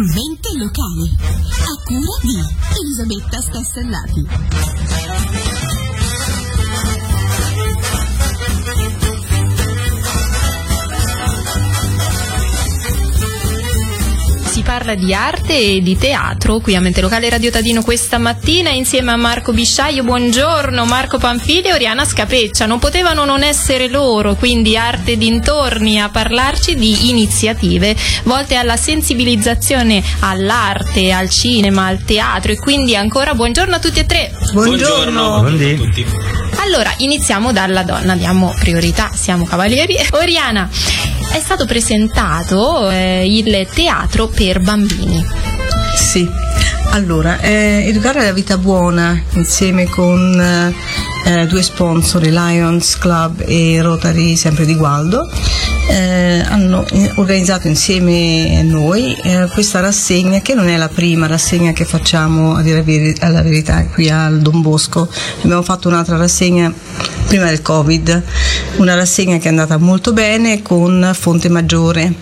Mente locale, a cura di Elisabetta Stassellati. Si parla di arte e di teatro qui a Mente Locale Radio Tadino questa mattina insieme a Marco Bisciaio. Buongiorno Marco Panfili e Oriana Scapeccia. Non potevano non essere loro, quindi Arte dintorni, a parlarci di iniziative volte alla sensibilizzazione all'arte, al cinema, al teatro, e quindi ancora buongiorno a tutti e tre. Buongiorno a tutti. Allora, iniziamo dalla donna, diamo priorità, siamo cavalieri. Oriana, è stato presentato il teatro per bambini. Sì, allora, Educare alla vita buona insieme con due sponsor, Lions Club e Rotary sempre di Gualdo, hanno organizzato insieme a noi questa rassegna, che non è la prima rassegna che facciamo, a dire la verità, qui al Don Bosco. Abbiamo fatto un'altra rassegna prima del Covid, una rassegna che è andata molto bene con Fonte Maggiore.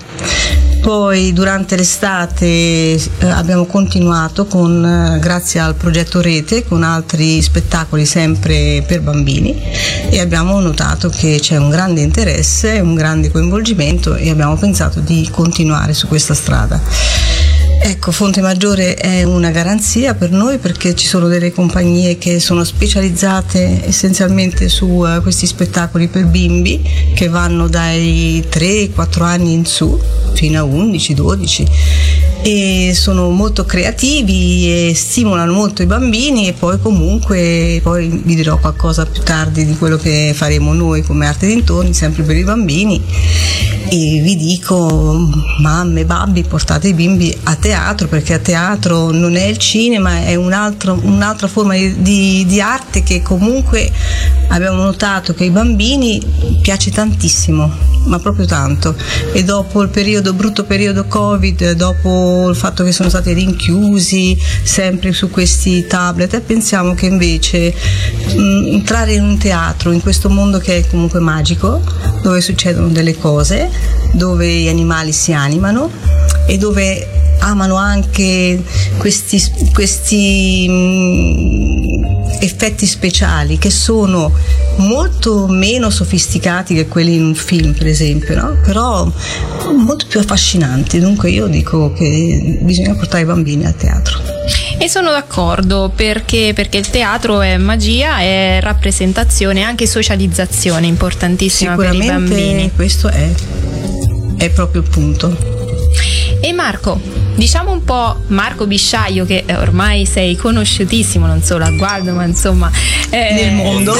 Poi durante l'estate abbiamo continuato grazie al progetto Rete, con altri spettacoli sempre per bambini, e abbiamo notato che c'è un grande interesse, un grande coinvolgimento, e abbiamo pensato di continuare su questa strada. Ecco, Fonte Maggiore è una garanzia per noi, perché ci sono delle compagnie che sono specializzate essenzialmente su questi spettacoli per bimbi, che vanno dai 3-4 anni in su fino a 11-12, e sono molto creativi e stimolano molto i bambini. E poi comunque vi dirò qualcosa più tardi di quello che faremo noi come Arte dintorni, sempre per i bambini. E vi dico, mamme, babbi, portate i bimbi a teatro, perché a teatro non è il cinema, è un'altra forma di arte, che comunque abbiamo notato che ai bambini piace tantissimo, ma proprio tanto. E dopo il brutto periodo Covid, dopo il fatto che sono stati rinchiusi sempre su questi tablet, pensiamo che invece entrare in un teatro, in questo mondo che è comunque magico, dove succedono delle cose, dove gli animali si animano e dove amano anche questi effetti speciali, che sono molto meno sofisticati che quelli in un film, per esempio, no? Però molto più affascinanti. Dunque io dico che bisogna portare i bambini al teatro. E sono d'accordo, perché il teatro è magia, è rappresentazione, anche socializzazione importantissima per i bambini. Sicuramente questo è proprio il punto. E Marco, diciamo un po', Marco Bisciaio, che ormai sei conosciutissimo non solo a Gualdo, ma insomma nel mondo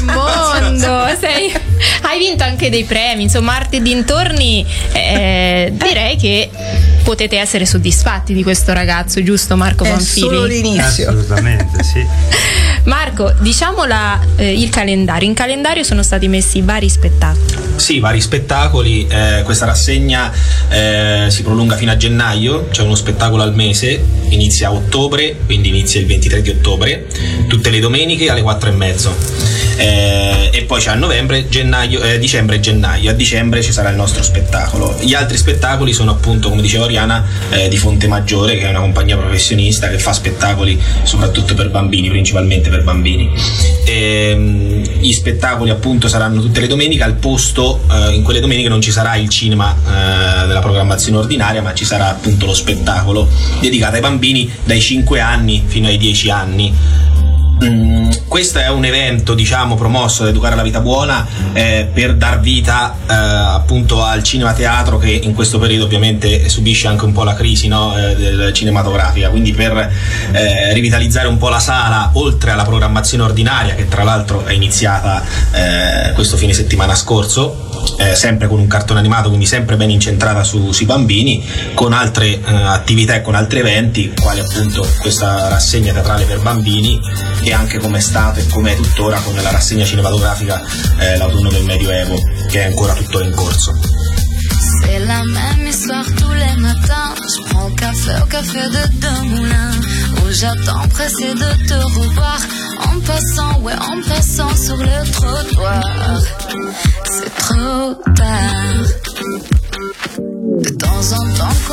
hai vinto anche dei premi, insomma, Arte dintorni, direi che potete essere soddisfatti di questo ragazzo, giusto Marco Panfili? È solo l'inizio. Assolutamente sì. Marco, diciamo il calendario. In calendario sono stati messi vari spettacoli. Sì, vari spettacoli. Questa rassegna si prolunga fino a gennaio, c'è uno spettacolo al mese, inizia a ottobre, quindi inizia il 23 di ottobre, tutte le domeniche alle 4:30. E poi c'è a novembre, dicembre e gennaio. A dicembre ci sarà il nostro spettacolo. Gli altri spettacoli sono appunto, come diceva Oriana, di Fonte Maggiore, che è una compagnia professionista che fa spettacoli soprattutto per bambini, principalmente per bambini. Gli spettacoli appunto saranno tutte le domeniche. Al posto, in quelle domeniche non ci sarà il cinema della programmazione ordinaria, ma ci sarà appunto lo spettacolo dedicato ai bambini dai 5 anni fino ai 10 anni. Questo è un evento, diciamo, promosso da Educare alla vita buona, per dar vita appunto al cinema teatro, che in questo periodo ovviamente subisce anche un po' la crisi, no, cinematografica, quindi per rivitalizzare un po' la sala, oltre alla programmazione ordinaria, che tra l'altro è iniziata questo fine settimana scorso, sempre con un cartone animato, quindi sempre ben incentrata sui bambini, con altre attività e con altri eventi, quali appunto questa rassegna teatrale per bambini, che anche come è stato e come è tuttora con la rassegna cinematografica L'autunno del Medioevo, che è ancora tuttora in corso. C'est la même histoire tous les matins. Je prends le café au café de Deux Moulins, où j'attends pressé de te revoir. En passant sur le trottoir. C'est trop tard. De temps en temps, quand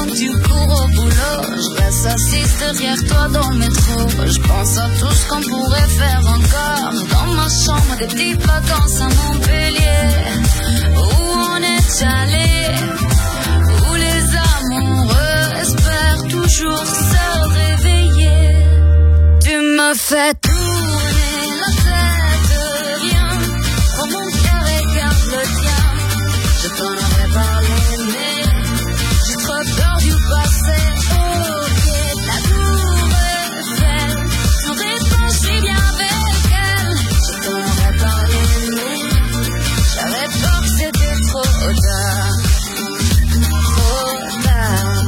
que tu cours au boulot. Je reste assise derrière toi dans le métro. Je pense à tout ce qu'on pourrait faire encore. Dans ma chambre, des petites vacances à Montpellier, où on est allé, où les amoureux espèrent toujours se réveiller. Tu me fais tourner la tête, viens, prends mon cœur et garde le tien. Je t'en aurais parlé, mais j'ai trop peur du passé. Ok, la tour Eiffel, nos réponses, je suis bien avec elle. Je t'en aurais parlé, mais j'avais peur que c'était trop tard. Trop tard.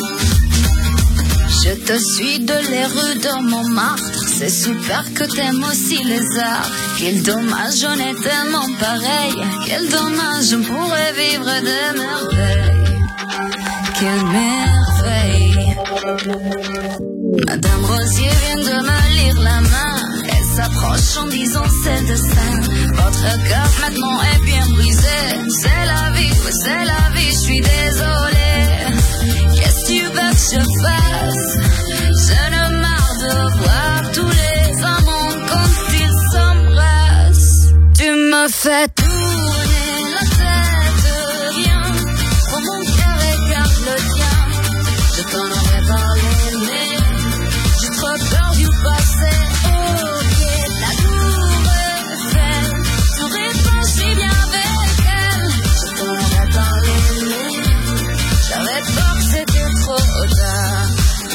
Je te suis de les rues de Montmartre. C'est super que t'aimes aussi les arts. Quel dommage, on est tellement pareil. Quel dommage, on pourrait vivre de merveilles. Quelle merveille. Madame Rosier vient de me lire la main. Elle s'approche en disant c'est le destin. Votre cœur maintenant est bien brisé. C'est la vie, oui c'est la vie, je suis désolée. Qu'est-ce que tu veux que je fasse? Je ne marre de voir tous les amants quand ils s'embrassent. Tu me fais tourner la tête, viens, prends mon cœur et garde le tien. Je t'en aurais parlé, mais j'ai trop peur du passé. Ok, la tour Eiffel, nos réponses, je suis bien avec elle. Je t'en aurais parlé, mais j'avais peur que c'était trop tard.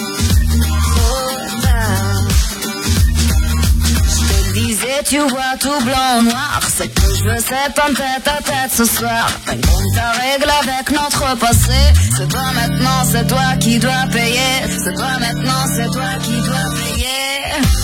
Tu vois tout blanc noir. Ce que je veux c'est pas tête à tête ce soir. Compte ta règle avec notre passé. C'est toi maintenant, c'est toi qui dois payer. C'est toi maintenant, c'est toi qui dois payer.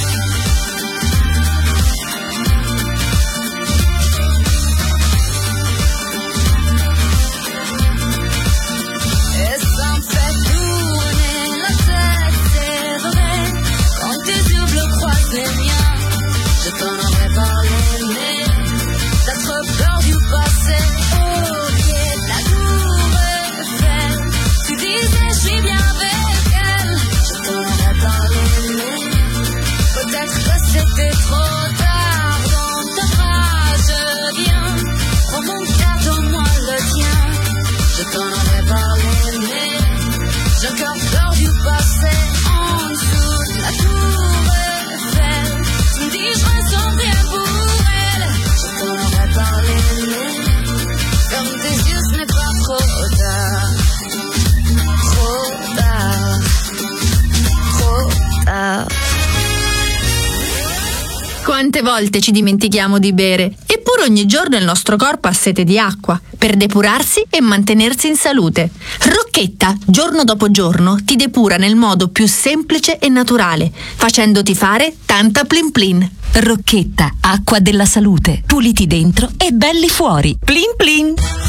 Et ça me fait tourner la tête, c'est vrai. Quand tes yeux bleus croisent les miens. Je t'en aurais parlé, mais t'as trop peur du passé. Ok, la tour Eiffel, tu disais je suis bien avec elle. Je t'en aurais parlé, mais peut-être que c'était trop tard. Dans tes bras je viens, prends mon cœur, donne-moi le tien. Je t'en aurais parlé, mais j'ai encore peur du passé. En dessous de la tour Eiffel, tu me dis je ressens rien pour elle. Je t'en aurais parlé, mais comme tes yeux ce n'est pas trop tard. Trop tard. Trop tard. Quante volte ci dimentichiamo di bere, eppure ogni giorno il nostro corpo ha sete di acqua, per depurarsi e mantenersi in salute. Rocchetta, giorno dopo giorno, ti depura nel modo più semplice e naturale, facendoti fare tanta plin plin. Rocchetta, acqua della salute, puliti dentro e belli fuori. Plin plin.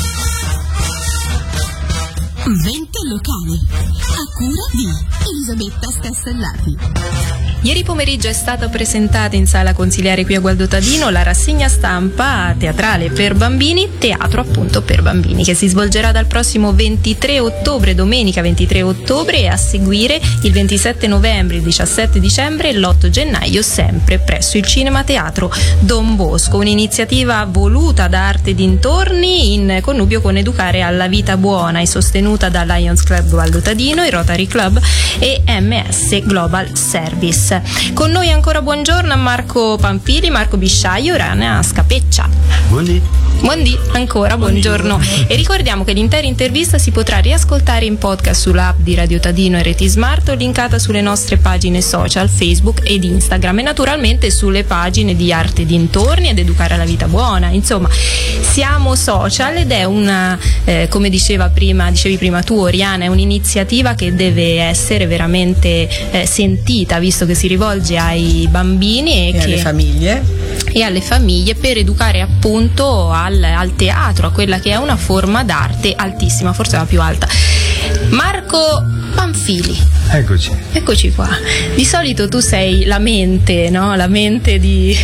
20 locali, a cura di Elisabetta Stastellati. Ieri pomeriggio è stata presentata in sala consiliare qui a Gualdo Tadino la rassegna stampa teatrale per bambini, teatro appunto per bambini, che si svolgerà dal prossimo 23 ottobre, domenica 23 ottobre, e a seguire il 27 novembre, il 17 dicembre e l'8 gennaio sempre presso il Cinema Teatro Don Bosco, un'iniziativa voluta da Arte Dintorni in connubio con Educare alla Vita Buona e sostenuta da Lions Club Gualdo Tadino, il Rotary Club e MS Global Service. Con noi ancora buongiorno a Marco Pamphili, Marco Bisciaio, Oriana Scapeccia. Buondì, ancora buongiorno. E ricordiamo che l'intera intervista si potrà riascoltare in podcast sull'app di Radio Tadino e Reti Smart o linkata sulle nostre pagine social Facebook ed Instagram e naturalmente sulle pagine di Arte Dintorni ed Educare alla Vita Buona. Insomma, siamo social ed è una, come dicevi prima tu Oriana, è un'iniziativa che deve essere veramente sentita, visto che si rivolge ai bambini e alle famiglie per educare appunto al teatro, a quella che è una forma d'arte altissima, forse la più alta. Marco Pamphili. Eccoci qua. Di solito tu sei la mente, no? La mente di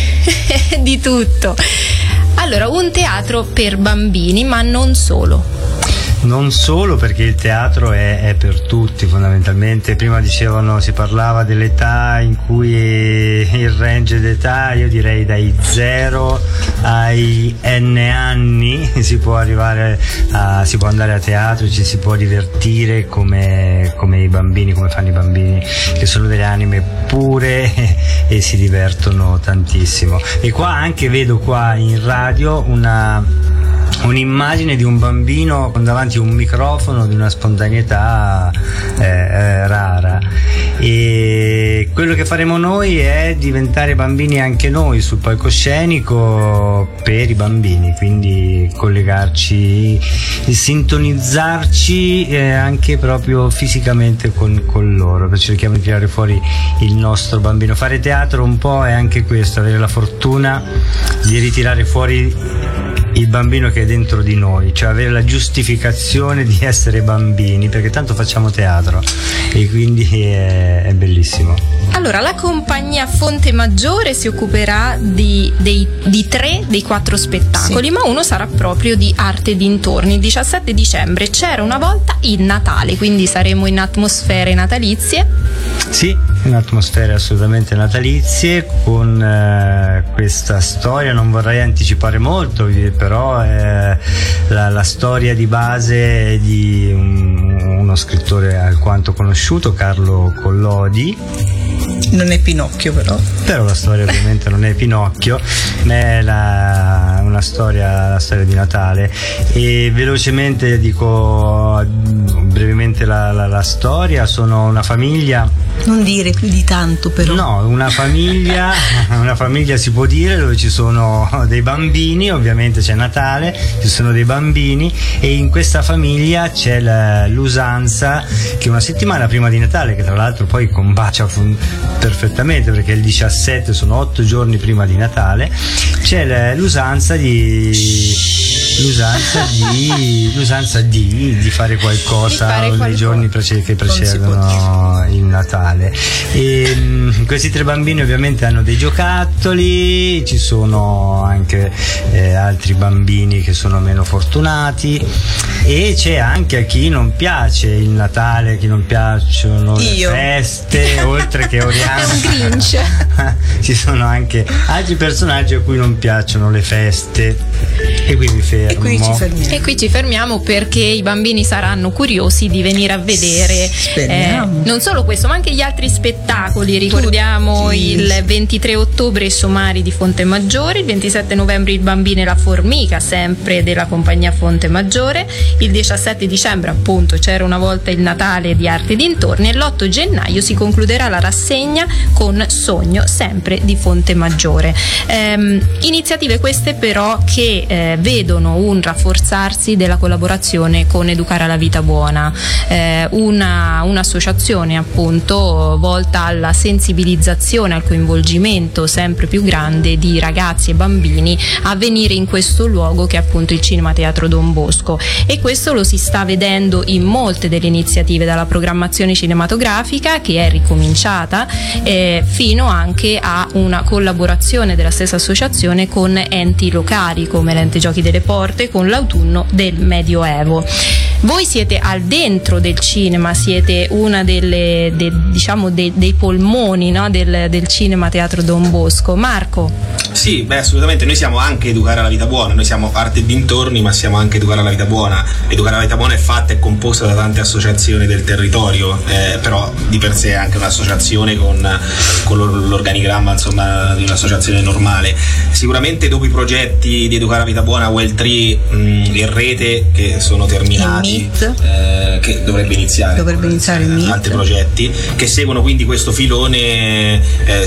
tutto. Allora, un teatro per bambini, ma non solo. Non solo, perché il teatro è per tutti fondamentalmente. Prima si parlava dell'età in cui il range d'età, io direi dai 0 ai n anni si può andare a teatro, ci si può divertire come i bambini, come fanno i bambini, che sono delle anime pure e si divertono tantissimo. E qua anche vedo qua in radio un'immagine di un bambino con davanti un microfono, di una spontaneità rara, e quello che faremo noi è diventare bambini anche noi sul palcoscenico per i bambini, quindi collegarci, sintonizzarci anche proprio fisicamente con loro, per cerchiamo di tirare fuori il nostro bambino. Fare teatro un po' è anche questo, avere la fortuna di ritirare fuori il bambino che è dentro di noi, cioè avere la giustificazione di essere bambini, perché tanto facciamo teatro e quindi è bellissimo. Allora, la compagnia Fonte Maggiore si occuperà di 3 dei 4 spettacoli, sì, ma uno sarà proprio di arte e dintorni. Il 17 dicembre c'era una volta il Natale, quindi saremo in atmosfere natalizie. Sì, in atmosfere assolutamente natalizie, con questa storia. Non vorrei anticipare molto, però la storia di base è di uno scrittore alquanto conosciuto, Carlo Collodi. Non è Pinocchio, però la storia ovviamente non è Pinocchio, ma è la storia di Natale. E velocemente dico brevemente la storia. Sono una famiglia, non dire più di tanto però. No, una famiglia si può dire, dove ci sono dei bambini, ovviamente c'è Natale, ci sono dei bambini, e in questa famiglia c'è l'usanza che una settimana prima di Natale, che tra l'altro poi combacia perfettamente perché il 17 sono 8 giorni prima di Natale, c'è l'usanza di fare qualcosa nei giorni che precedono il Natale. E questi 3 bambini ovviamente hanno dei giocattoli, ci sono anche altri bambini che sono meno fortunati, e c'è anche a chi non piace il Natale, a chi non piacciono le feste, oltre che Oriana. È un Grinch. Ci sono anche altri personaggi a cui non piacciono le feste, e qui mi fermo. E qui ci fermiamo perché i bambini saranno curiosi di venire a vedere non solo questo, ma anche gli altri spettacoli. Ricordiamo il 23 ottobre i Somari di Fonte Maggiore, il 27 novembre il Bambino e la Formica, sempre della compagnia Fonte Maggiore, il 17 dicembre appunto C'era una volta il Natale di Arte e Dintorni, e l'8 gennaio si concluderà la rassegna con Sogno, sempre di Fonte Maggiore. Iniziative queste però che vedono un rafforzarsi della collaborazione con Educare alla Vita Buona, un'associazione appunto volta alla sensibilizzazione, al coinvolgimento sempre più grande di ragazzi e bambini a venire in questo luogo che è appunto il Cinema Teatro Don Bosco, e questo lo si sta vedendo in molte delle iniziative, dalla programmazione cinematografica che è ricominciata fino anche a una collaborazione della stessa associazione con enti locali come l'Ente Giochi delle Porte, con l'Autunno del Medioevo. Voi siete al dentro del cinema, siete una dei polmoni, no? del Cinema Teatro Don Bosco. Marco? Sì, assolutamente, noi siamo anche Educare alla Vita Buona, noi siamo Arte e Dintorni, ma siamo anche Educare alla Vita Buona. Educare alla Vita Buona è composta da tante associazioni del territorio, però di per sé è anche un'associazione con l'organigramma, insomma, di un'associazione normale. Sicuramente dopo i progetti di Educare alla Vita Buona, Well 3 in rete, che sono terminati, che dovrebbe iniziare il MIT, altri progetti che seguono quindi questo filone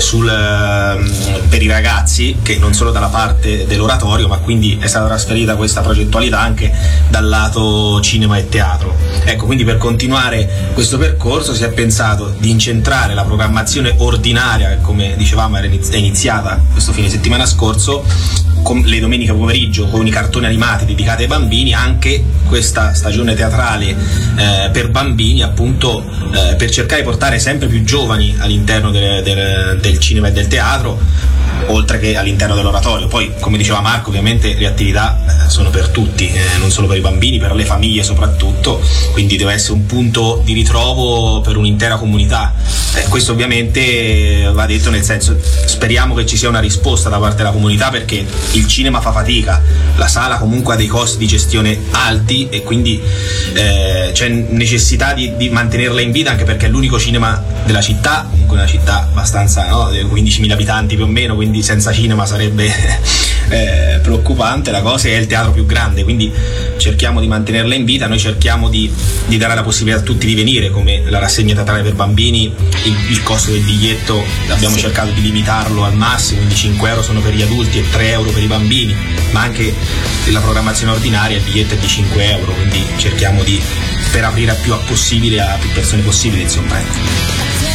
per i ragazzi, che non solo dalla parte dell'oratorio, ma quindi è stata trasferita questa progettualità anche dal lato cinema e teatro. Ecco, quindi per continuare questo percorso si è pensato di incentrare la programmazione ordinaria, che come dicevamo è iniziata questo fine settimana scorso, con le domeniche pomeriggio con i cartoni animati dedicati ai bambini, anche questa stagione teatrale per bambini, appunto per cercare di portare sempre più giovani all'interno del cinema e del teatro, oltre che all'interno dell'oratorio. Poi, come diceva Marco, ovviamente le attività sono per tutti, non solo per i bambini, per le famiglie soprattutto, quindi deve essere un punto di ritrovo per un'intera comunità. Questo ovviamente va detto, nel senso, speriamo che ci sia una risposta da parte della comunità, perché il cinema fa fatica, la sala comunque ha dei costi di gestione alti e quindi c'è necessità di mantenerla in vita, anche perché è l'unico cinema della città, comunque una città abbastanza, 15.000 abitanti più o meno, quindi senza cinema sarebbe preoccupante la cosa. È il teatro più grande, quindi cerchiamo di mantenerla in vita. Noi cerchiamo di dare la possibilità a tutti di venire, come la rassegna teatrale per bambini. Il costo del biglietto abbiamo cercato di limitarlo al massimo, quindi 5 euro sono per gli adulti e 3 euro per i bambini, ma anche la programmazione ordinaria il biglietto è di 5 euro, quindi cerchiamo di, per aprire a più possibile a più persone possibile, insomma.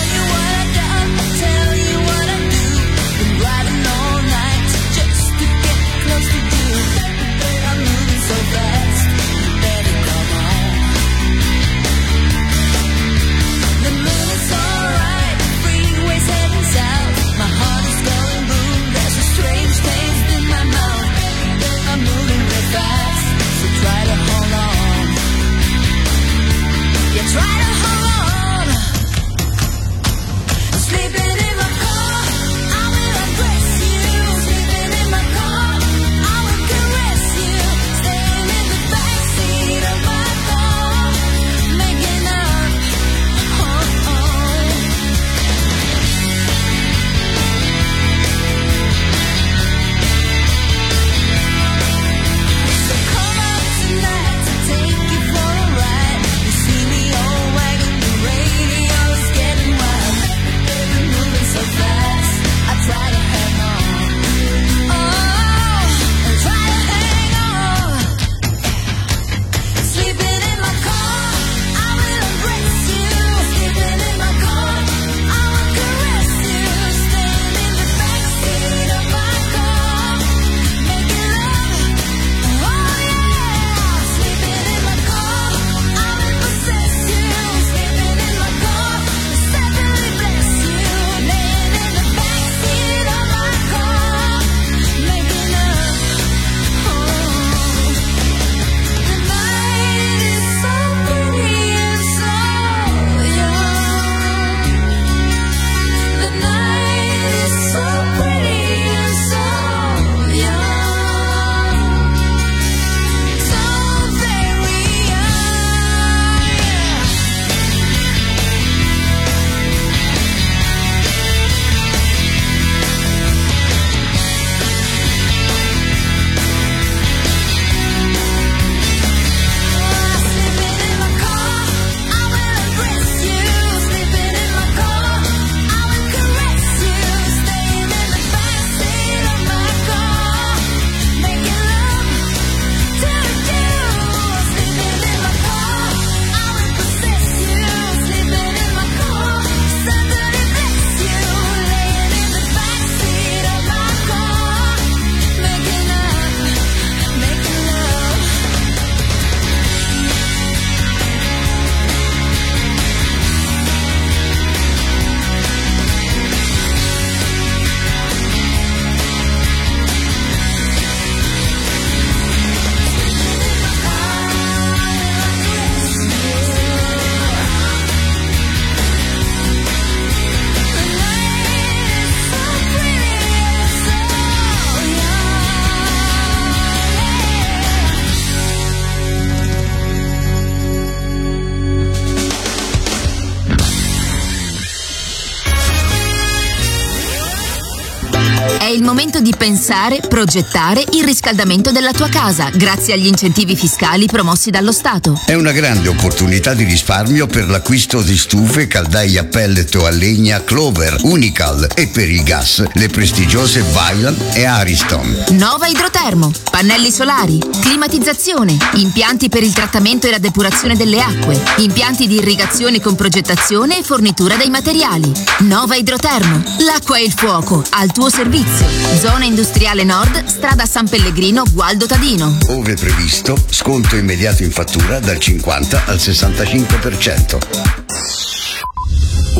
È il momento di pensare, progettare il riscaldamento della tua casa grazie agli incentivi fiscali promossi dallo Stato. È una grande opportunità di risparmio per l'acquisto di stufe, caldaie a pellet o a legna Clover, Unical e per il gas le prestigiose Vaillant e Ariston. Nova Idrotermo, pannelli solari, climatizzazione, impianti per il trattamento e la depurazione delle acque, impianti di irrigazione con progettazione e fornitura dei materiali. Nova Idrotermo, l'acqua e il fuoco al tuo servizio. Zona industriale nord, strada San Pellegrino, Gualdo Tadino. Ove previsto, sconto immediato in fattura dal 50 al 65%.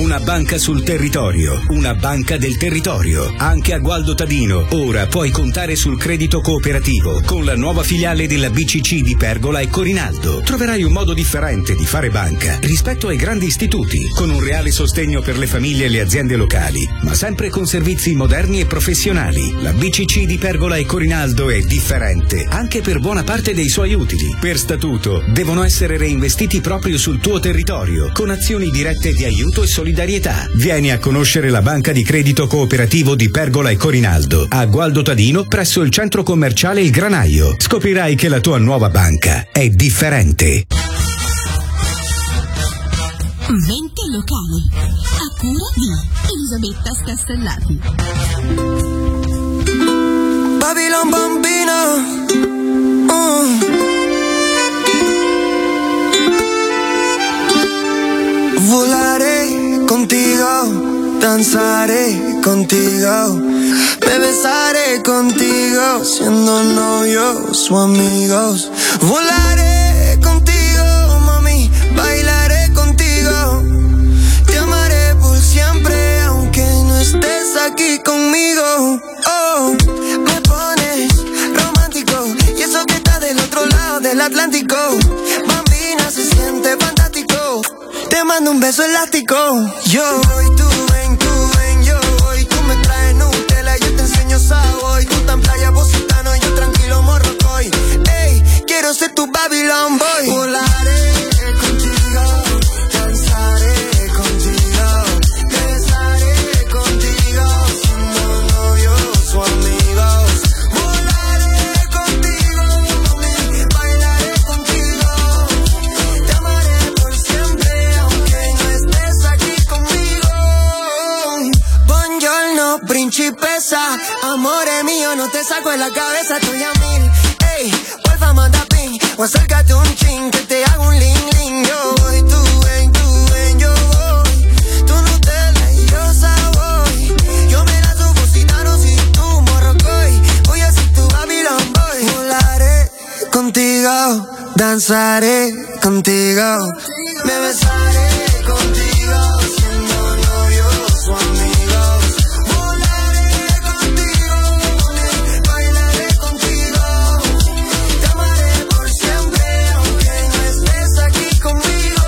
una banca sul territorio, una banca del territorio. Anche a Gualdo Tadino ora puoi contare sul credito cooperativo con la nuova filiale della BCC di Pergola e Corinaldo. Troverai un modo differente di fare banca rispetto ai grandi istituti, con un reale sostegno per le famiglie e le aziende locali, ma sempre con servizi moderni e professionali. La BCC di Pergola e Corinaldo è differente anche per buona parte dei suoi utili. Per statuto devono essere reinvestiti proprio sul tuo territorio, con azioni dirette di aiuto e solidarietà. Vieni a conoscere la banca di credito cooperativo di Pergola e Corinaldo a Gualdo Tadino, presso il centro commerciale Il Granaio. Scoprirai che la tua nuova banca è differente. Vente locali, a cura di Elisabetta Scastellati. Babylon bambino, volaré contigo, danzaré contigo, me besaré contigo, siendo novios o amigos. Volaré contigo, mami, bailaré contigo, te amaré por siempre, aunque no estés aquí conmigo. Oh, me pones romántico, y eso que está del otro lado del Atlántico. Bambina, se siente fantástico, te mando un beso elástico. Yo voy, tú ven, yo voy. Tú me traes Nutella, yo te enseño Savoy. Tú tan playa, positano, yo tranquilo Morrocoy. Ey, quiero ser tu Babylon boy. Volaré contigo, danzaré contigo, besaré contigo, siendo novios o amigos. Volaré contigo, mami, bailaré contigo, te amaré por siempre, aunque no estés aquí conmigo. Buongiorno, principesa, amore mío, no te saco en la cabeza, estoy a mil. Ey, porfa, manda ping, o acércate un chin, que te hago un ling ling. Yo voy, tú ven, yo voy. Tú Nutella y yo Savoy. Yo me la subo si tú Morrocoy. Voy a ser tu Babylon boy. Volaré contigo, danzaré contigo, me besaré contigo, siendo novios o amigos. Volaré contigo, bailaré contigo, te amaré por siempre, aunque no estés aquí conmigo.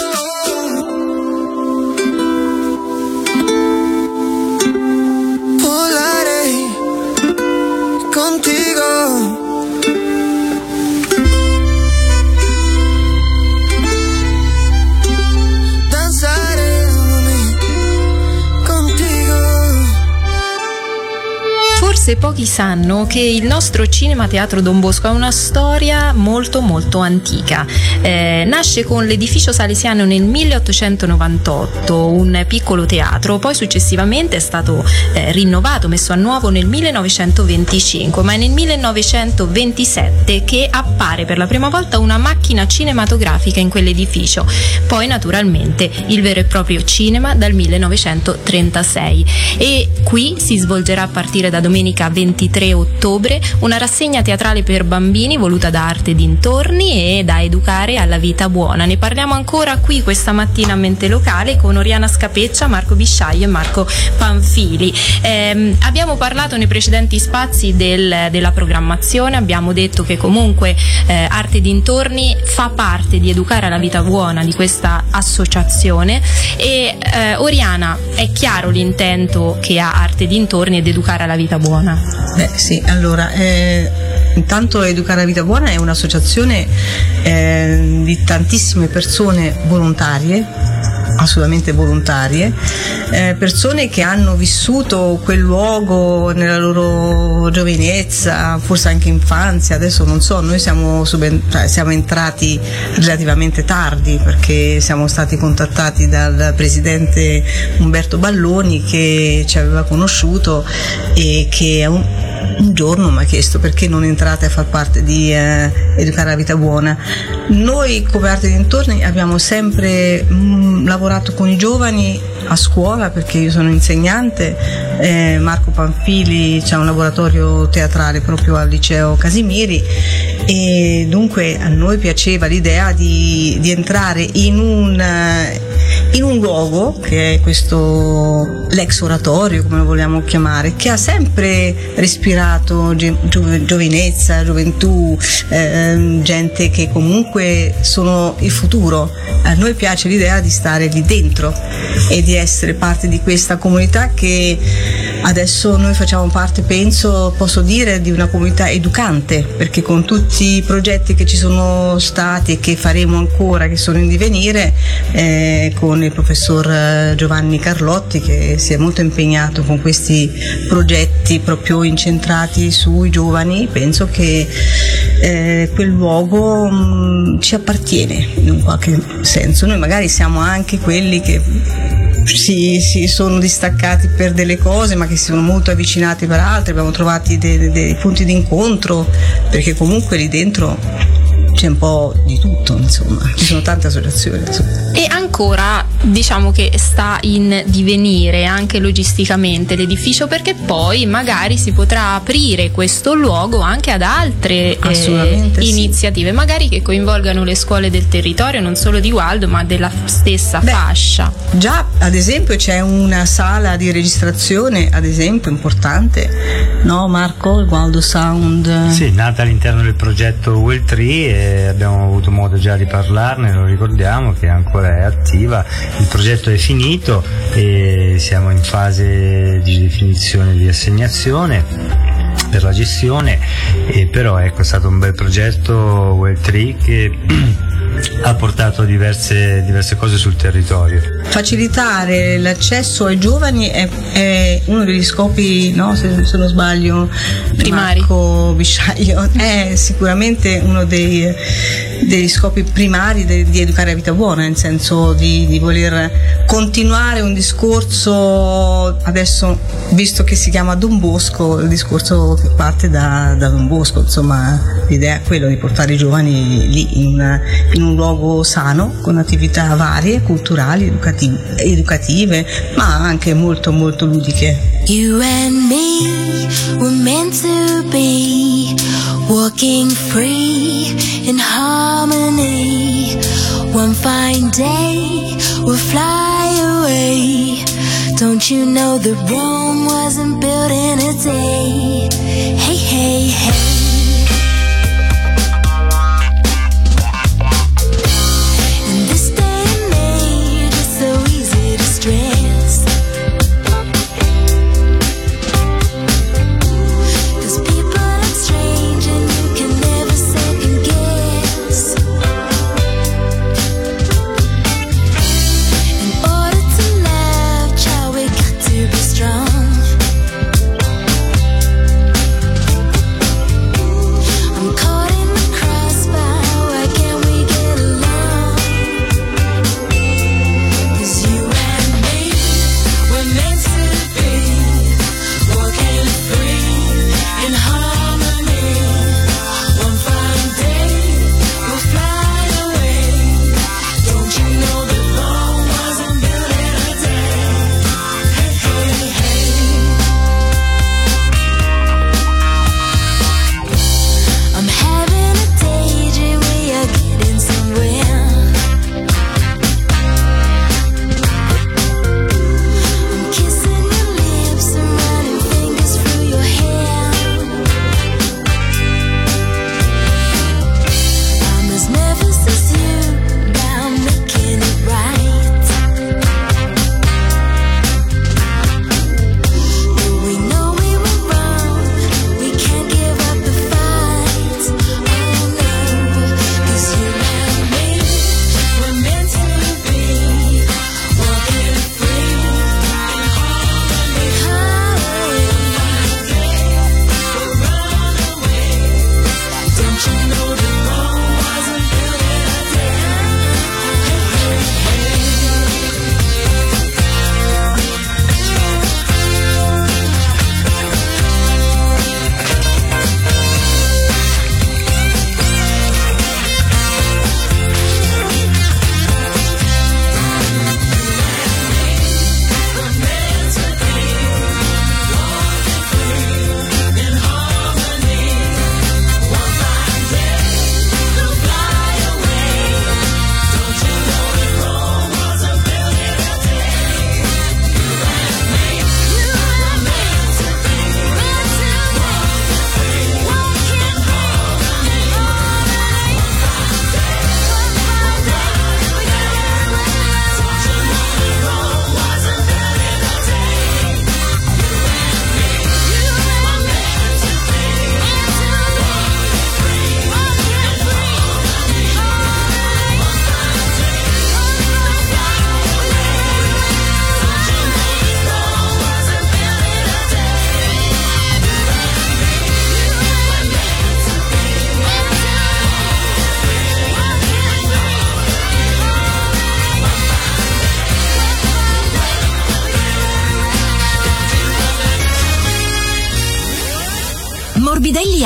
Volaré contigo. Forse pochi sanno che il nostro Cinema Teatro Don Bosco ha una storia molto molto antica. Nasce con l'edificio salesiano nel 1898, un piccolo teatro, poi successivamente è stato rinnovato, messo a nuovo nel 1925, ma è nel 1927 che appare per la prima volta una macchina cinematografica in quell'edificio. Poi naturalmente il vero e proprio cinema dal 1936, e qui si svolgerà a partire da domenica 23 ottobre una rassegna teatrale per bambini voluta da Arte Dintorni e da educare alla vita buona. Ne parliamo ancora qui questa mattina a Mente Locale con Oriana Scapeccia, Marco Bisciaio e Marco Panfili. Abbiamo parlato nei precedenti spazi della programmazione, abbiamo detto che comunque Arte Dintorni fa parte di Educare alla vita buona, di questa associazione, e Oriana, è chiaro l'intento che ha Arte Dintorni ed educare alla vita buona? Sì, allora intanto Educare alla vita buona è un'associazione di tantissime persone volontarie, assolutamente volontarie, persone che hanno vissuto quel luogo nella loro giovinezza, forse anche infanzia, adesso non so. Noi siamo entrati relativamente tardi, perché siamo stati contattati dal presidente Umberto Balloni, che ci aveva conosciuto e che un giorno mi ha chiesto perché non entrate a far parte di Educare alla vita buona. Noi come Arte Dintorni abbiamo sempre lavorato con i giovani a scuola, perché io sono insegnante, Marco Panfili c'ha un laboratorio teatrale proprio al liceo Casimiri, e dunque a noi piaceva l'idea di entrare in in un luogo che è questo l'ex oratorio, come lo vogliamo chiamare, che ha sempre respirato giovinezza, gioventù, gente che comunque sono il futuro. A noi piace l'idea di stare lì dentro e di essere parte di questa comunità che adesso noi facciamo parte, posso dire, di una comunità educante, perché con tutti i progetti che ci sono stati e che faremo ancora, che sono in divenire, con il professor Giovanni Carlotti, che si è molto impegnato con questi progetti proprio incentrati sui giovani, penso che quel luogo ci appartiene in un qualche senso. Noi magari siamo anche quelli che si sono distaccati per delle cose, ma che si sono molto avvicinati per altre, abbiamo trovato dei punti di incontro, perché comunque lì dentro c'è un po' di tutto, insomma, ci sono tante associazioni, insomma. E ancora diciamo che sta in divenire anche logisticamente l'edificio, perché poi magari si potrà aprire questo luogo anche ad altre iniziative, sì, magari che coinvolgano le scuole del territorio, non solo di Gualdo ma della stessa fascia. Già ad esempio c'è una sala di registrazione, ad esempio, importante, no Marco? Il Gualdo Sound. Sì, nata all'interno del progetto Well Tree, e abbiamo avuto modo già di parlarne, lo ricordiamo, che ancora è attiva. Il progetto è finito e siamo in fase di definizione di assegnazione per la gestione, e però ecco, è stato un bel progetto Well Tree che ha portato diverse cose sul territorio. Facilitare l'accesso ai giovani è uno degli scopi, no, se non sbaglio, primari. Marco Bisciaio, è sicuramente uno degli scopi primari di Educare a Vita Buona, nel senso di voler continuare un discorso, adesso visto che si chiama Don Bosco, il discorso che parte da Don Bosco, insomma l'idea è quella di portare i giovani lì in un luogo sano, con attività varie, culturali, educative, ma anche molto molto ludiche. You and me were meant to be, walking free in harmony. One fine day we'll fly away. Don't you know that Rome wasn't built in a day? Hey, hey, hey.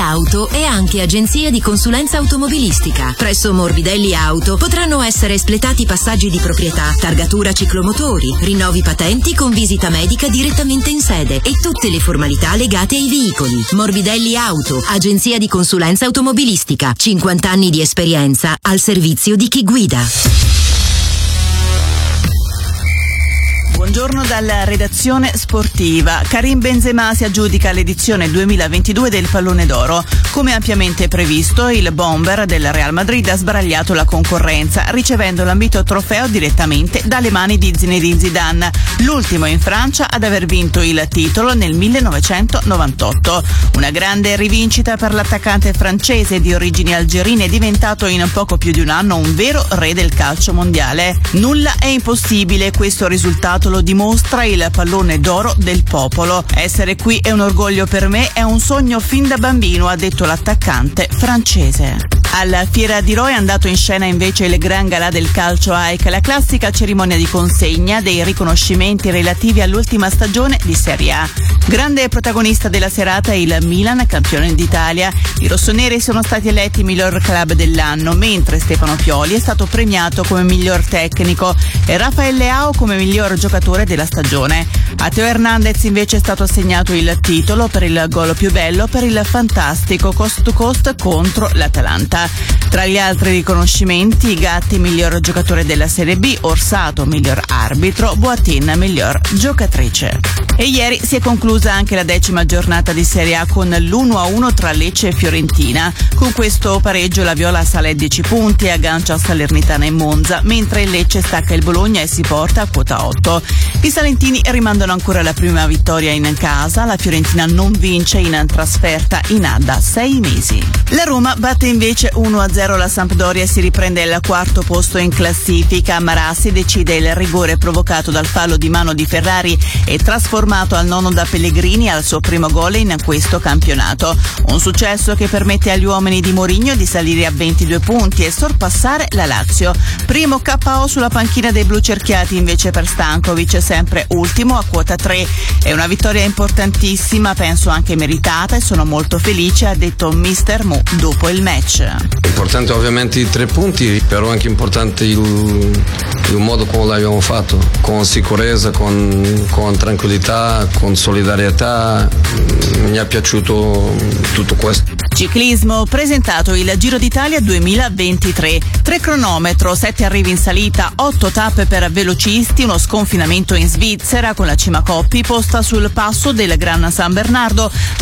Auto è anche agenzia di consulenza automobilistica. Presso Morbidelli Auto potranno essere espletati passaggi di proprietà, targatura ciclomotori, rinnovi patenti con visita medica direttamente in sede e tutte le formalità legate ai veicoli. Morbidelli Auto, agenzia di consulenza automobilistica. 50 anni di esperienza al servizio di chi guida. Buongiorno dalla redazione sportiva. Karim Benzema si aggiudica l'edizione 2022 del Pallone d'Oro. Come ampiamente previsto, il bomber del Real Madrid ha sbaragliato la concorrenza, ricevendo l'ambito trofeo direttamente dalle mani di Zinedine Zidane, l'ultimo in Francia ad aver vinto il titolo nel 1998. Una grande rivincita per l'attaccante francese di origini algerine, diventato in poco più di un anno un vero re del calcio mondiale. Nulla è impossibile, questo risultato lo dimostra il Pallone d'Oro del popolo. Essere qui è un orgoglio per me, è un sogno fin da bambino, ha detto l'attaccante francese. Alla Fiera di Rho è andato in scena invece il Gran Galà del calcio AIC, la classica cerimonia di consegna dei riconoscimenti relativi all'ultima stagione di Serie A. Grande protagonista della serata è il Milan, campione d'Italia. I rossoneri sono stati eletti miglior club dell'anno, mentre Stefano Pioli è stato premiato come miglior tecnico e Rafael Leao come miglior giocatore della stagione. A Teo Hernandez invece è stato assegnato il titolo per il gol più bello per il fantastico cost to cost contro l'Atalanta. Tra gli altri riconoscimenti, Gatti miglior giocatore della Serie B, Orsato miglior arbitro, Boatin miglior giocatrice. E ieri si è conclusa anche la 10ª giornata di Serie A con l'1-1 tra Lecce e Fiorentina. Con questo pareggio la Viola sale a 10 punti e aggancia Salernitana e Monza, mentre il Lecce stacca il Bologna e si porta a quota 8. I salentini rimandano ancora la prima vittoria in casa, la Fiorentina non vince in trasferta in da 6 mesi. La Roma batte invece 1-0 la Sampdoria e si riprende al quarto posto in classifica. Marassi decide il rigore provocato dal fallo di mano di Ferrari e trasformato al nono da Pellegrini al suo primo gol in questo campionato. Un successo che permette agli uomini di Mourinho di salire a 22 punti e sorpassare la Lazio. Primo KO sulla panchina dei blucerchiati invece per Stankovic, sempre ultimo a quota 3. È una vittoria importantissima, penso anche meritata, e sono molto felice, ha detto Mister Mu dopo il match. Importante ovviamente i 3 punti, però anche importante il modo come l'abbiamo fatto, con sicurezza, con tranquillità, con solidarietà. Mi è piaciuto tutto questo. Ciclismo, presentato il Giro d'Italia 2023. 3 cronometro, 7 arrivi in salita, 8 tappe per velocisti, uno sconfinamento in Svizzera con la Cima Coppi posta sul passo del Gran San Bernardo a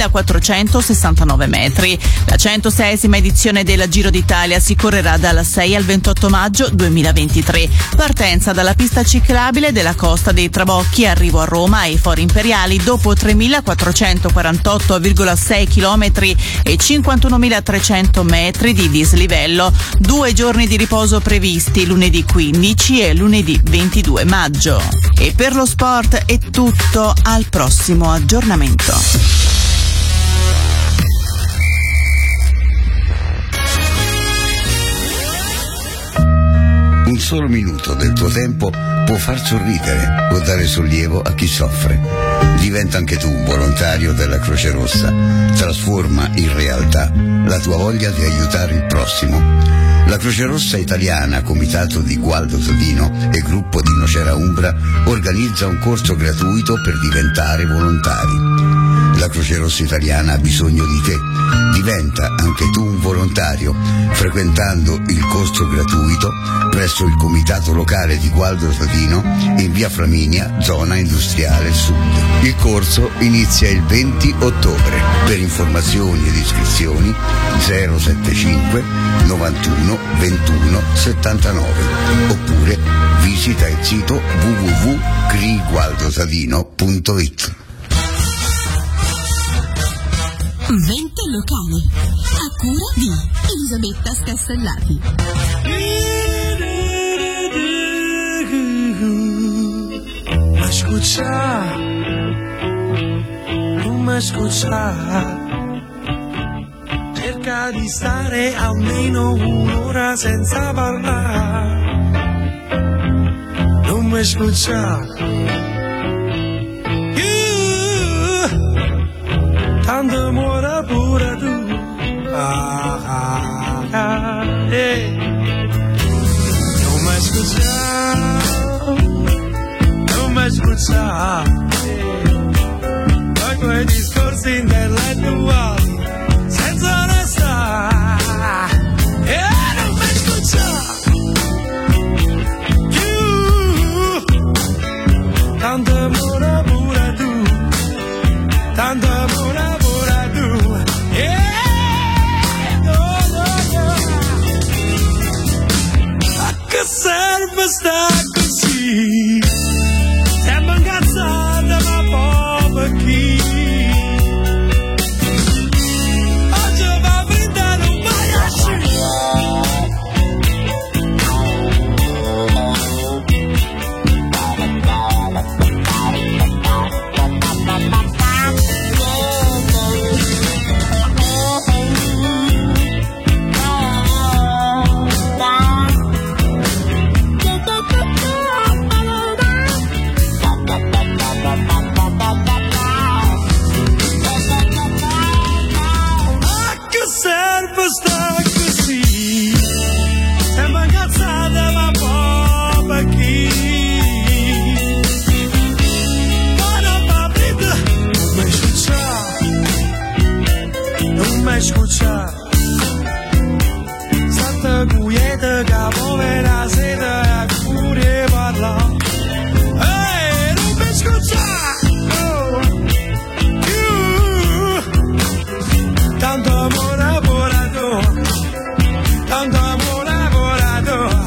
2469 metri. La 106esima edizione del Giro d'Italia si correrà dal 6 al 28 maggio 2023. Partenza dalla pista ciclabile della Costa dei Trabocchi, arrivo a Roma ai Fori Imperiali dopo 3.448,6 km e 51.300 metri di dislivello. 2 giorni di riposo previsti, lunedì 15 e lunedì 22 maggio. E per lo sport è tutto, al prossimo aggiornamento. Un solo minuto del tuo tempo può far sorridere, può dare sollievo a chi soffre. Diventa anche tu un volontario della Croce Rossa. Trasforma in realtà la tua voglia di aiutare il prossimo. La Croce Rossa Italiana, comitato di Gualdo Todino e gruppo di Nocera Umbra, organizza un corso gratuito per diventare volontari. La Croce Rossa Italiana ha bisogno di te. Diventa anche tu un volontario frequentando il corso gratuito presso il comitato locale di Gualdo Todino in via Flaminia, zona industriale sud. Il corso inizia il 20 ottobre. Per informazioni ed iscrizioni 075 91 21 79 oppure visita il sito www.crigualdotadino.it. Vente locale, a cura di Elisabetta Scastellati. Ma escucha, non mi escucha, cerca di stare almeno un'ora senza parlare. Non mi escucha, tanto muore pure tu. scocciare, poi quei discorsi intellettuali senza onestà, e non mi scocciare più, tanto amore pure tu, tanto amore pure tu, che serve sta così, sembra incazzata ma poi per chi, oggi va vinta non vai a sta così, sembra incazzata ma poi per chi, ma non va vita, non mi scuccia, santa cuieta che povera sete a cuore parla, non mi scuccia, tanto amore tanto amore lavorato,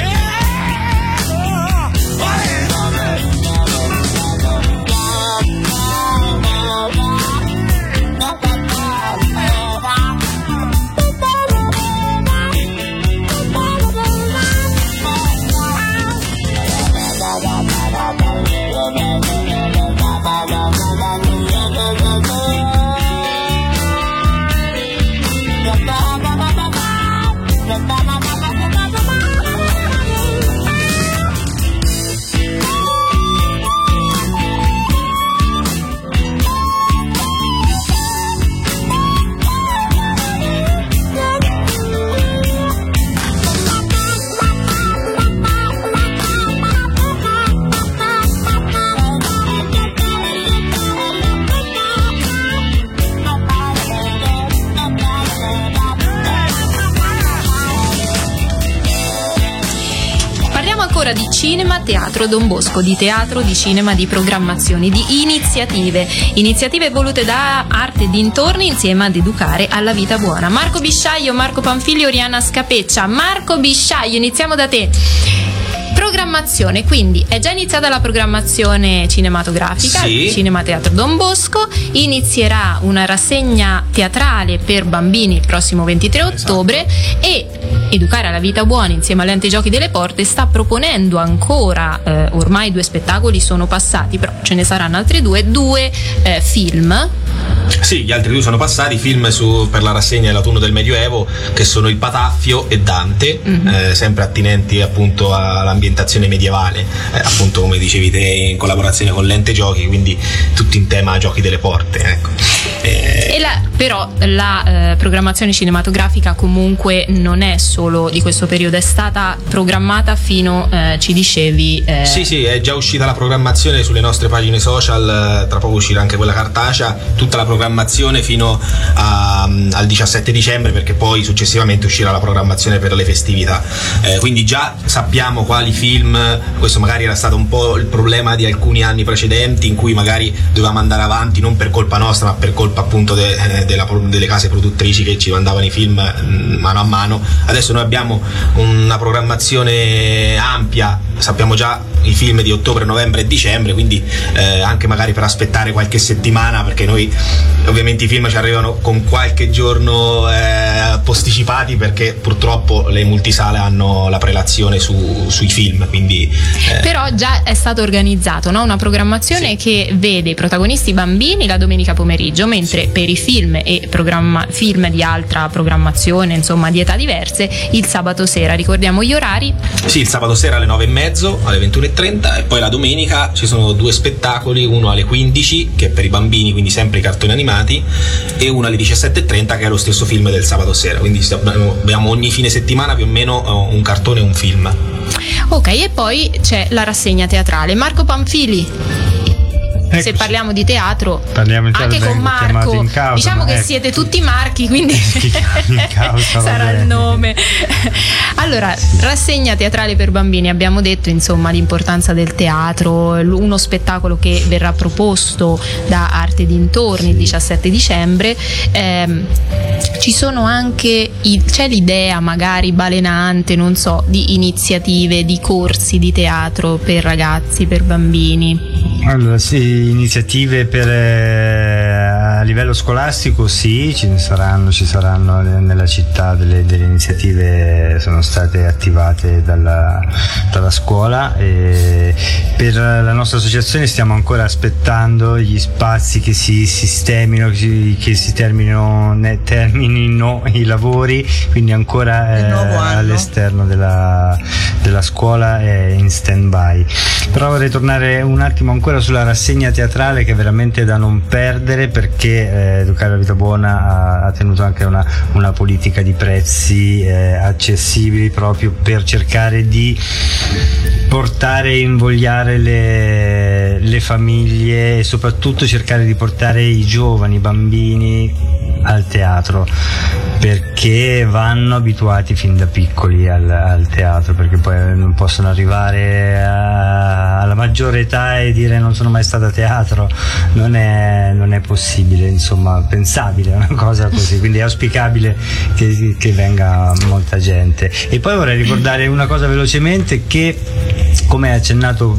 di cinema, teatro Don Bosco, di teatro, di cinema, di programmazioni, di iniziative volute da Arte dintorni insieme ad educare alla vita buona. Marco Bisciaio, Marco Panfilio, Oriana Scapeccia. Marco Bisciaio, iniziamo da te. Programmazione, quindi è già iniziata la programmazione cinematografica, sì. Cinema Teatro Don Bosco, inizierà una rassegna teatrale per bambini il prossimo 23 ottobre e Educare alla vita buona insieme agli Antigiochi delle Porte sta proponendo ancora, ormai 2 spettacoli sono passati, però ce ne saranno altri due film. Sì, gli altri 2 sono passati, film per la rassegna dell'autunno del Medioevo, che sono Il Pataffio e Dante, sempre attinenti appunto all'ambientazione medievale, appunto come dicevi te, in collaborazione con l'Ente Giochi, quindi tutti in tema Giochi delle Porte, ecco. Però la programmazione cinematografica comunque non è solo di questo periodo, è stata programmata fino, ci dicevi... Sì, è già uscita la programmazione sulle nostre pagine social, tra poco uscirà anche quella cartacea, tutta la programmazione fino al 17 dicembre, perché poi successivamente uscirà la programmazione per le festività, quindi già sappiamo quali film. Questo magari era stato un po' il problema di alcuni anni precedenti, in cui magari dovevamo andare avanti non per colpa nostra ma per colpa appunto delle case produttrici che ci mandavano i film mano a mano. Adesso noi abbiamo una programmazione ampia, sappiamo già i film di ottobre, novembre e dicembre, quindi anche magari per aspettare qualche settimana, perché noi ovviamente i film ci arrivano con qualche giorno posticipati, perché purtroppo le multisale hanno la prelazione sui film, quindi però già è stato organizzato, no? Una programmazione che vede i protagonisti bambini la domenica pomeriggio, mentre per i film e film di altra programmazione, insomma di età diverse, il sabato sera. Ricordiamo gli orari? Sì, il sabato sera alle 9:30, alle 21:30, e poi la domenica ci sono 2 spettacoli, uno alle 15 che è per i bambini, quindi sempre i cartoni animati, e uno alle 17:30 che è lo stesso film del sabato sera, quindi abbiamo ogni fine settimana più o meno un cartone e un film. Ok, e poi c'è la rassegna teatrale. Marco Panfili. Ecco, se parliamo di teatro, parliamo di teatro, anche con Marco, in causa, diciamo che siete tutti Marchi, quindi sarà il nome. Allora, rassegna teatrale per bambini, abbiamo detto insomma l'importanza del teatro, uno spettacolo che verrà proposto da Arte Dintorni il 17 dicembre. Ci sono anche c'è l'idea magari balenante, non so, di iniziative, di corsi di teatro per ragazzi, per bambini? Allora sì, iniziative a livello scolastico sì, ci saranno nella città delle iniziative, sono state attivate dalla scuola, e per la nostra associazione stiamo ancora aspettando gli spazi che si sistemino, che si terminino i lavori, quindi ancora all'esterno della scuola è in stand by. Però vorrei tornare un attimo ancora sulla rassegna teatrale, che è veramente da non perdere, perché Educare la Vita Buona ha tenuto anche una politica di prezzi accessibili, proprio per cercare di portare e invogliare le famiglie, e soprattutto cercare di portare i giovani, i bambini al teatro, perché vanno abituati fin da piccoli al teatro, perché poi non possono arrivare alla maggiore età e dire non sono mai stato a teatro, non è possibile, insomma, pensabile una cosa così, quindi è auspicabile che venga molta gente. E poi vorrei ricordare una cosa velocemente, che come hai accennato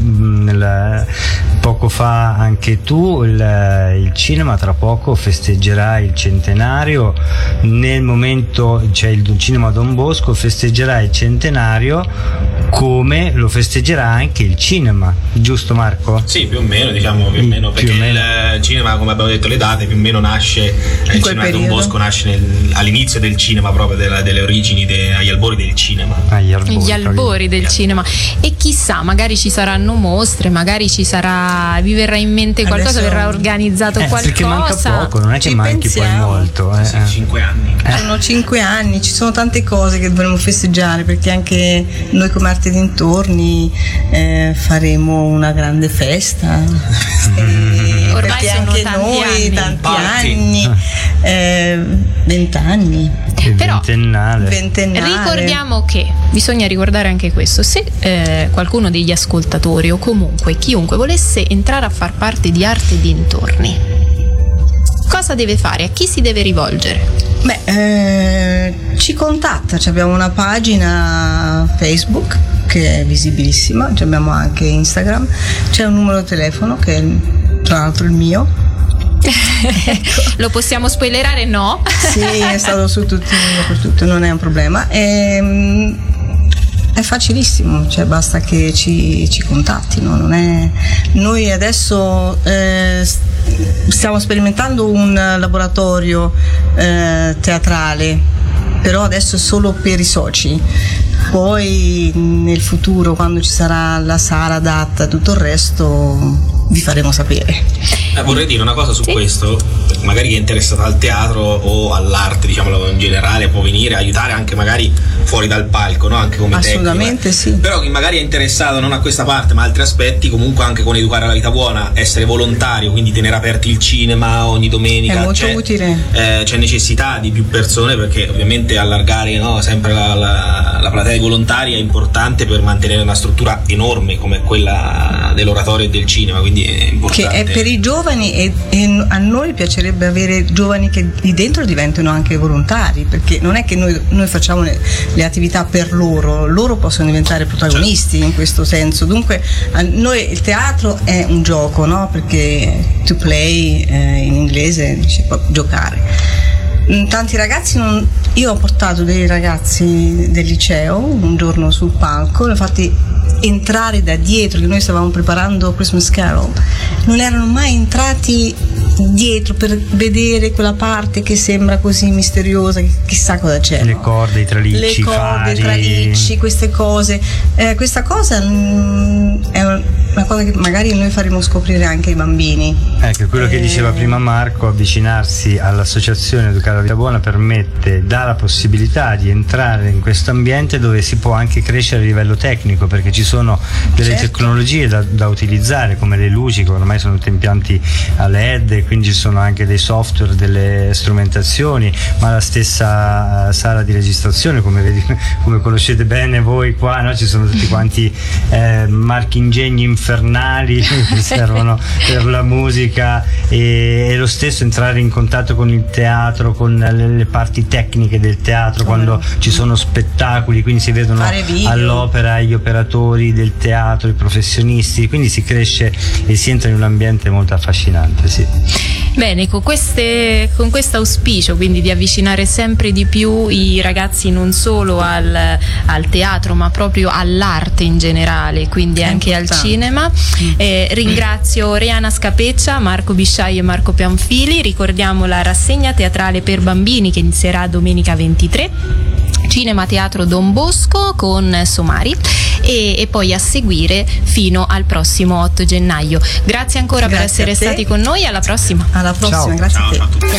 poco fa anche tu, il cinema tra poco festeggerà il centenario. Nel momento, cioè il cinema Don Bosco festeggerà il centenario, come lo festeggerà anche il cinema, giusto Marco? Sì, più o meno, diciamo più o meno, perché il cinema, come abbiamo detto le date, più o meno nasce, il cinema Don Bosco nasce all'inizio del cinema, proprio delle origini, agli albori del cinema. Gli albori del cinema. E chissà, magari ci saranno mostre, magari vi verrà in mente qualcosa, verrà organizzato qualcosa. Perché manca poco, non è che manchi poi molto. 5 anni. Sono 5 anni, ci sono tante cose che dovremo festeggiare, perché anche noi come Arte Dintorni faremo una grande festa. Ormai sono anche tanti anni, 20 anni. Però ventennale. Ricordiamo che bisogna ricordare anche questo: se qualcuno degli ascoltatori o comunque chiunque volesse entrare a far parte di Arte Dintorni, cosa deve fare? A chi si deve rivolgere? Ci contatta, abbiamo una pagina Facebook che è visibilissima, abbiamo anche Instagram, c'è un numero di telefono che è tra l'altro il mio. Ecco. Lo possiamo spoilerare? No? Sì, è stato su tutto, non è un problema. È facilissimo, cioè basta che ci contattino. Noi adesso stiamo sperimentando un laboratorio teatrale, però adesso è solo per i soci. Poi nel futuro, quando ci sarà la sala adatta e tutto il resto, vi faremo sapere. Vorrei dire una cosa su questo, magari chi è interessato al teatro o all'arte, diciamolo in generale, può venire a aiutare anche magari fuori dal palco, no? Anche come assolutamente tecnico. Sì. Però chi magari è interessato non a questa parte ma a altri aspetti, comunque anche con Educare la Vita Buona, essere volontario, quindi tenere aperti il cinema ogni domenica, è molto utile. C'è necessità di più persone, perché ovviamente allargare, no, sempre la platea di volontari è importante per mantenere una struttura enorme come quella dell'oratorio e del cinema, quindi è importante. Che è per i giovani, e a noi piacerebbe avere giovani che lì dentro diventino anche volontari, perché non è che noi facciamo le attività per loro possono diventare protagonisti in questo senso. Dunque a noi il teatro è un gioco, no? Perché to play in inglese dice giocare. Tanti ragazzi, io ho portato dei ragazzi del liceo un giorno sul palco, li ho fatti entrare da dietro, che noi stavamo preparando Christmas Carol, non erano mai entrati dietro per vedere quella parte che sembra così misteriosa, chissà cosa c'è. Le corde, i tralicci, i tralicci, queste cose. Questa cosa una cosa che magari noi faremo scoprire anche ai bambini. Ecco, quello che diceva prima Marco, avvicinarsi all'associazione Educare la Vita Buona dà la possibilità di entrare in questo ambiente dove si può anche crescere a livello tecnico, perché ci sono delle tecnologie da utilizzare, come le luci, che ormai sono tutti impianti a LED, e quindi ci sono anche dei software, delle strumentazioni, ma la stessa sala di registrazione, come conoscete bene voi qua, no? Ci sono tutti quanti marchingegni infernali che servono per la musica, e lo stesso entrare in contatto con il teatro, con le parti tecniche del teatro, quando ci sono spettacoli, quindi si vedono all'opera gli operatori del teatro, i professionisti, quindi si cresce e si entra in un ambiente molto affascinante, sì. Bene, con questo auspicio quindi di avvicinare sempre di più i ragazzi non solo al teatro, ma proprio all'arte in generale, quindi anche al cinema, ringrazio Oriana Scapeccia, Marco Bisciai e Marco Panfili. Ricordiamo la rassegna teatrale per bambini che inizierà domenica 23, Cinema Teatro Don Bosco con Somari, e poi a seguire fino al prossimo 8 gennaio. Grazie ancora per essere stati con noi, alla prossima. Alla prossima, Ciao. grazie a te.